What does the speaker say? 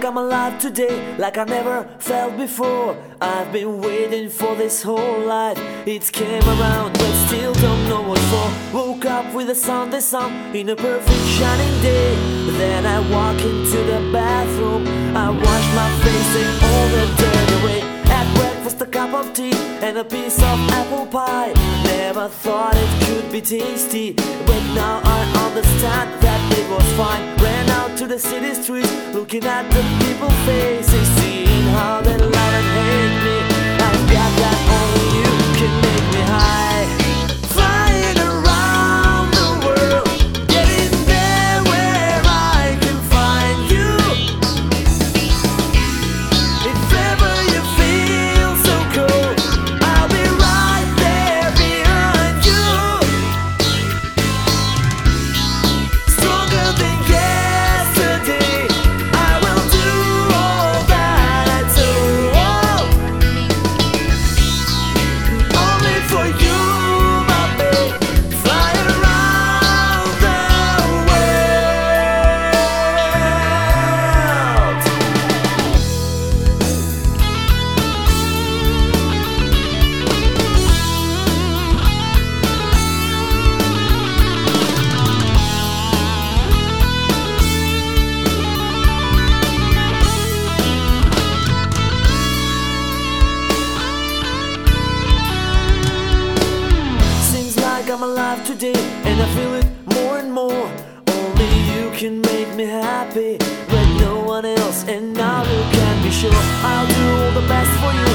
like I'm alive today, like I never felt before. I've been waiting for this whole life. It came around, but still don't know what for. Woke up with the sun in a perfect shining day. Then I walk into the bathroom, I wash my face and all the dirt away. At breakfast a cup of tea and a piece of apple pie. Never thought it could be tasty, but now I understand that it was fine. Ran out to the city streets, looking at the people's faces, seeing how they love and hate me. I've got that only you can make me high. Flying around the world, getting there where I can find you. If ever you feel so cold, I'll be right there behind you. Stronger than yesterday, I will do all that I do. Only for you, my babe, fly around the world. Seems like I'm alive today, and I feel it more and more. Only you can make me happy, but no one else. And now you can be sure I'll do all the best for you.